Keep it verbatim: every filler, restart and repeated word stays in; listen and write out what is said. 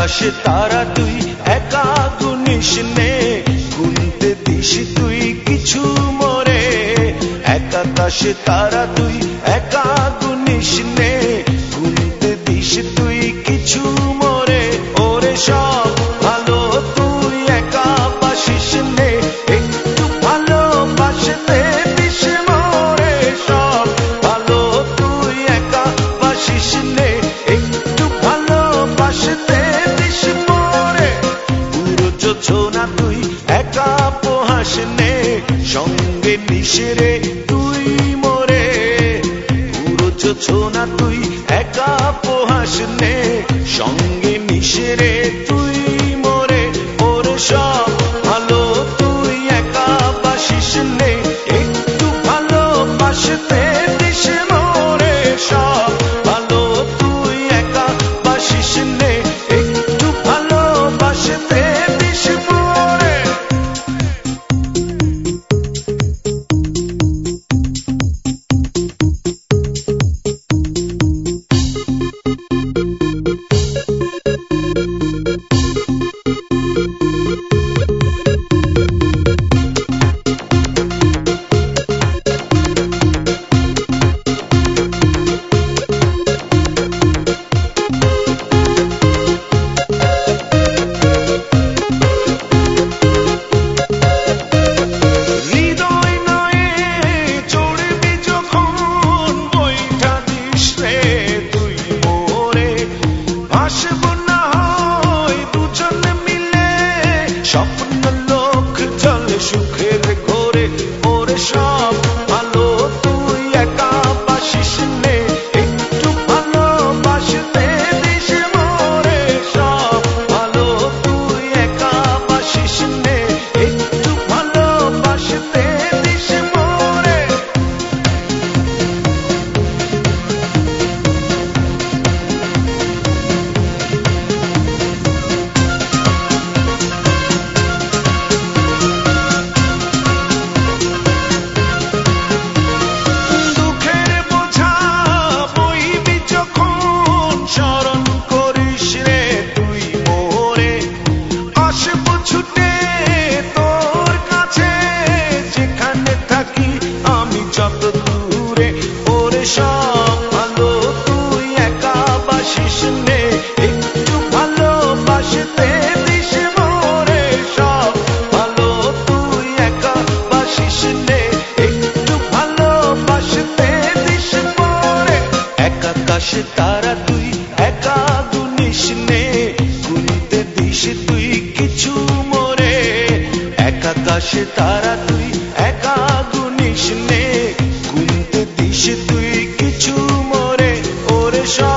আকাশে তারা তুই একা গুনিস নে, গুনতে দিস তুই কিছু মোরে। এক আকাশে তারা তুই একা গুনিস নে, গুনতে দিস তুই কিছু মোরে। ওরে সব ভালো তুই একা বাসিস নে, একটু ভালোবাসতে দিস মোরে। সব ভালো তুই একা বাসিস নে, একটু ভালোবাসতে দিস মোরে। পুরো যোছনা তুই একা পোহাস নে, সঙ্গে নিশরে তুই মোরে। পুরো যোছনা তুই একা পোহাস নে, সঙ্গে নিশরে তুই মোরে। ওর সব ভালো তুই একা বাসিস নে, একটু ভালোবাসতে দিস মোরে। সব ভালো তুই একা বাসিস নে, একটু ভালোবাসতে দিস মোরে। স্বপ্ন লোক চলে সুখের ঘোরে। ওরে সব ভালো তুই একা বাসিস নে, একটু ভালোবাসতে দিস মোরে। সব ভালো তুই একা বাসিস নে, একটু ভালোবাসতে দিস মোরে। সব ভালো তুই একা বাসিস নে, একটু ভালোবাসতে দিস মোরে। সব ভালো তুই একা বাসিস নে, একটু ভালোবাসতে দিস মোরে। এক আকাশে তারা তুই একা গুনিস নে, গুনতে দিস তুই কিছু মোরে। এক আকাশে তারা তুই একা গুনিস নে, গুনতে দিস তুই কিছু মোরে। ওরে সব